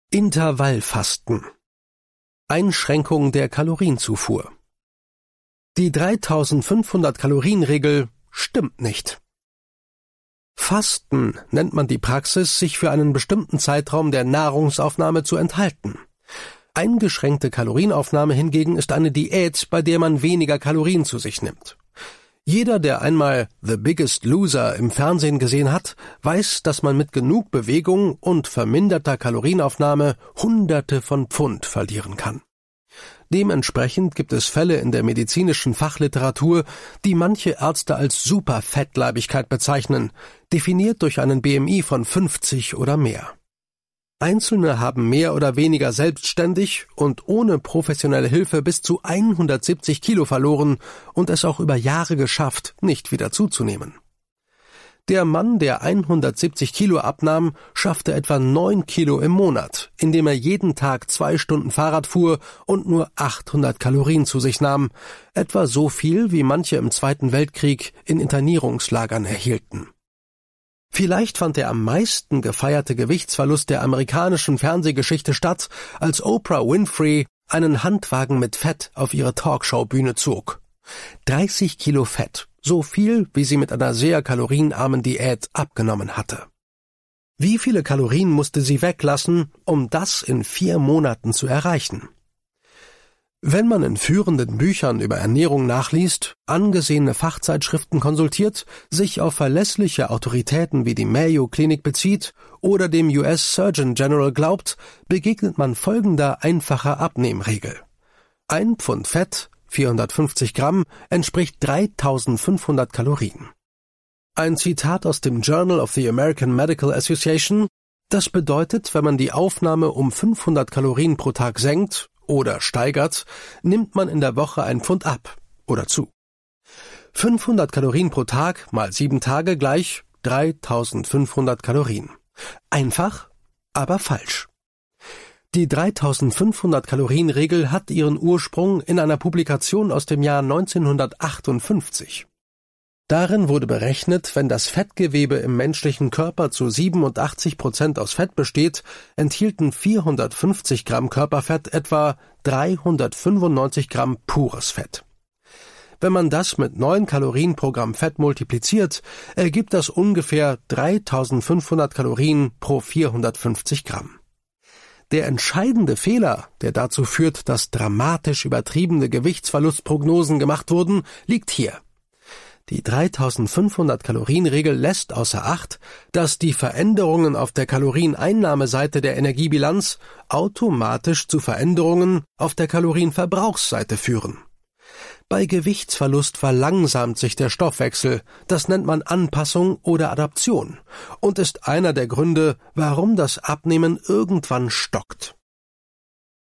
Intervallfasten. Einschränkung der Kalorienzufuhr. Die 3500-Kalorien-Regel stimmt nicht. Fasten nennt man die Praxis, sich für einen bestimmten Zeitraum der Nahrungsaufnahme zu enthalten. Eingeschränkte Kalorienaufnahme hingegen ist eine Diät, bei der man weniger Kalorien zu sich nimmt. Jeder, der einmal The Biggest Loser im Fernsehen gesehen hat, weiß, dass man mit genug Bewegung und verminderter Kalorienaufnahme Hunderte von Pfund verlieren kann. Dementsprechend gibt es Fälle in der medizinischen Fachliteratur, die manche Ärzte als Superfettleibigkeit bezeichnen, definiert durch einen BMI von 50 oder mehr. Einzelne haben mehr oder weniger selbstständig und ohne professionelle Hilfe bis zu 170 Kilo verloren und es auch über Jahre geschafft, nicht wieder zuzunehmen. Der Mann, der 170 Kilo abnahm, schaffte etwa 9 Kilo im Monat, indem er jeden Tag 2 Stunden Fahrrad fuhr und nur 800 Kalorien zu sich nahm, etwa so viel, wie manche im Zweiten Weltkrieg in Internierungslagern erhielten. Vielleicht fand der am meisten gefeierte Gewichtsverlust der amerikanischen Fernsehgeschichte statt, als Oprah Winfrey einen Handwagen mit Fett auf ihre Talkshow-Bühne zog. 30 Kilo Fett, so viel, wie sie mit einer sehr kalorienarmen Diät abgenommen hatte. Wie viele Kalorien musste sie weglassen, um das in 4 Monaten zu erreichen? Wenn man in führenden Büchern über Ernährung nachliest, angesehene Fachzeitschriften konsultiert, sich auf verlässliche Autoritäten wie die Mayo Klinik bezieht oder dem US Surgeon General glaubt, begegnet man folgender einfacher Abnehmregel. 1 Pfund Fett, 450 Gramm, entspricht 3500 Kalorien. Ein Zitat aus dem Journal of the American Medical Association: Das bedeutet, wenn man die Aufnahme um 500 Kalorien pro Tag senkt oder steigert, nimmt man in der Woche 1 Pfund ab oder zu. 500 Kalorien pro Tag mal 7 Tage gleich 3500 Kalorien. Einfach, aber falsch. Die 3500 Kalorien-Regel hat ihren Ursprung in einer Publikation aus dem Jahr 1958. Darin wurde berechnet, wenn das Fettgewebe im menschlichen Körper zu 87% aus Fett besteht, enthielten 450 Gramm Körperfett etwa 395 Gramm pures Fett. Wenn man das mit 9 Kalorien pro Gramm Fett multipliziert, ergibt das ungefähr 3500 Kalorien pro 450 Gramm. Der entscheidende Fehler, der dazu führt, dass dramatisch übertriebene Gewichtsverlustprognosen gemacht wurden, liegt hier. Die 3500 Kalorien-Regel lässt außer Acht, dass die Veränderungen auf der Kalorieneinnahmeseite der Energiebilanz automatisch zu Veränderungen auf der Kalorienverbrauchsseite führen. Bei Gewichtsverlust verlangsamt sich der Stoffwechsel, das nennt man Anpassung oder Adaption und ist einer der Gründe, warum das Abnehmen irgendwann stockt.